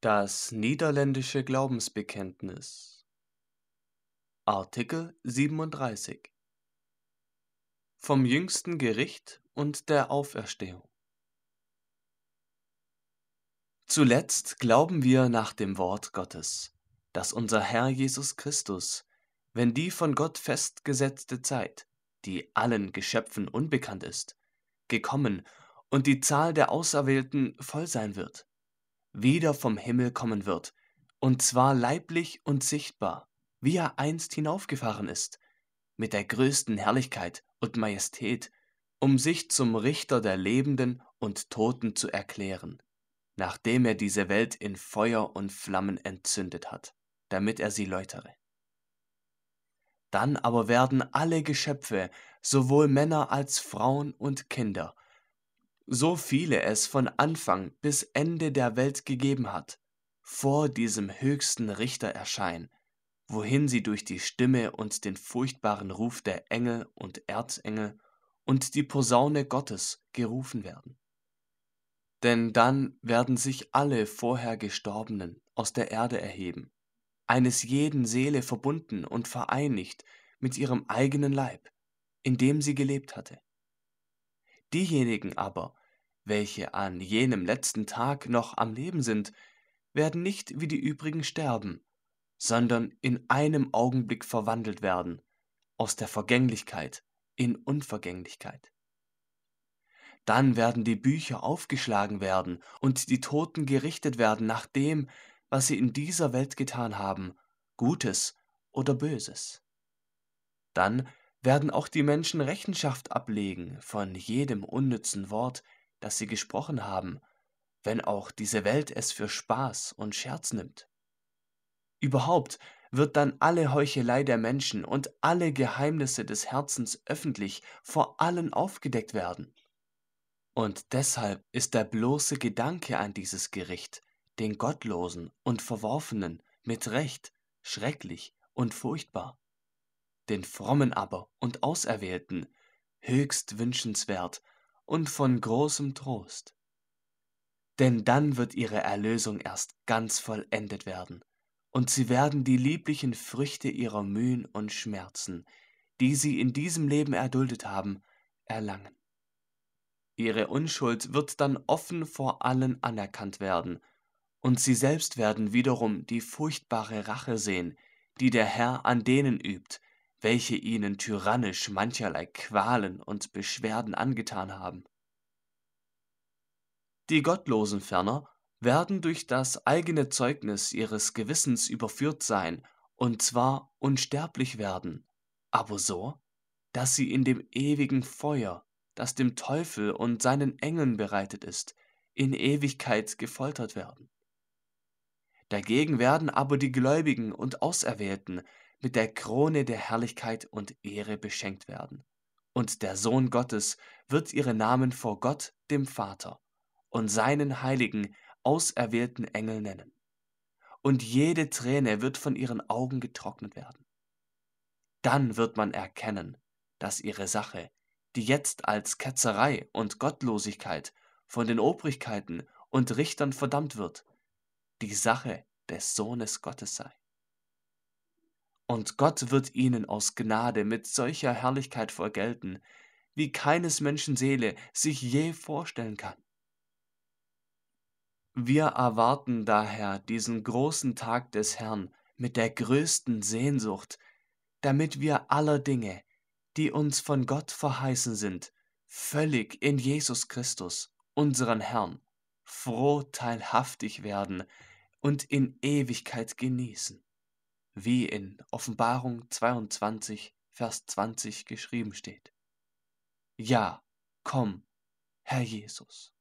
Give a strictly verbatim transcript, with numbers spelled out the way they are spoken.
Das niederländische Glaubensbekenntnis. Artikel siebenunddreißig. Vom jüngsten Gericht und der Auferstehung. Zuletzt glauben wir nach dem Wort Gottes, dass unser Herr Jesus Christus, wenn die von Gott festgesetzte Zeit, die allen Geschöpfen unbekannt ist, gekommen und die Zahl der Auserwählten voll sein wird, wieder vom Himmel kommen wird, und zwar leiblich und sichtbar, wie er einst hinaufgefahren ist, mit der größten Herrlichkeit und Majestät, um sich zum Richter der Lebenden und Toten zu erklären, nachdem er diese Welt in Feuer und Flammen entzündet hat, damit er sie läutere. Dann aber werden alle Geschöpfe, sowohl Männer als Frauen und Kinder, so viele es von Anfang bis Ende der Welt gegeben hat, vor diesem höchsten Richter erscheinen, wohin sie durch die Stimme und den furchtbaren Ruf der Engel und Erzengel und die Posaune Gottes gerufen werden. Denn dann werden sich alle vorher Gestorbenen aus der Erde erheben, eines jeden Seele verbunden und vereinigt mit ihrem eigenen Leib, in dem sie gelebt hatte. Diejenigen aber, welche an jenem letzten Tag noch am Leben sind, werden nicht wie die übrigen sterben, sondern in einem Augenblick verwandelt werden, aus der Vergänglichkeit in Unvergänglichkeit. Dann werden die Bücher aufgeschlagen werden und die Toten gerichtet werden nach dem, was sie in dieser Welt getan haben, Gutes oder Böses. Dann werden auch die Menschen Rechenschaft ablegen von jedem unnützen Wort, das sie gesprochen haben, wenn auch diese Welt es für Spaß und Scherz nimmt. Überhaupt wird dann alle Heuchelei der Menschen und alle Geheimnisse des Herzens öffentlich vor allen aufgedeckt werden. Und deshalb ist der bloße Gedanke an dieses Gericht den Gottlosen und Verworfenen mit Recht schrecklich und furchtbar, den Frommen aber und Auserwählten höchst wünschenswert und von großem Trost. Denn dann wird ihre Erlösung erst ganz vollendet werden, und sie werden die lieblichen Früchte ihrer Mühen und Schmerzen, die sie in diesem Leben erduldet haben, erlangen. Ihre Unschuld wird dann offen vor allen anerkannt werden, und sie selbst werden wiederum die furchtbare Rache sehen, die der Herr an denen übt, welche ihnen tyrannisch mancherlei Qualen und Beschwerden angetan haben. Die Gottlosen ferner werden durch das eigene Zeugnis ihres Gewissens überführt sein, und zwar unsterblich werden, aber so, dass sie in dem ewigen Feuer, das dem Teufel und seinen Engeln bereitet ist, in Ewigkeit gefoltert werden. Dagegen werden aber die Gläubigen und Auserwählten mit der Krone der Herrlichkeit und Ehre beschenkt werden. Und der Sohn Gottes wird ihre Namen vor Gott, dem Vater, und seinen heiligen, auserwählten Engel nennen. Und jede Träne wird von ihren Augen getrocknet werden. Dann wird man erkennen, dass ihre Sache, die jetzt als Ketzerei und Gottlosigkeit von den Obrigkeiten und Richtern verdammt wird, die Sache des Sohnes Gottes sei. Und Gott wird ihnen aus Gnade mit solcher Herrlichkeit vergelten, wie keines Menschen Seele sich je vorstellen kann. Wir erwarten daher diesen großen Tag des Herrn mit der größten Sehnsucht, damit wir aller Dinge, die uns von Gott verheißen sind, völlig in Jesus Christus, unseren Herrn, froh teilhaftig werden und in Ewigkeit genießen, wie in Offenbarung zweiundzwanzig, Vers zwanzig geschrieben steht. Ja, komm, Herr Jesus.